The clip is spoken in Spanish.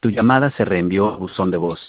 Tu llamada se reenvió a buzón de voz.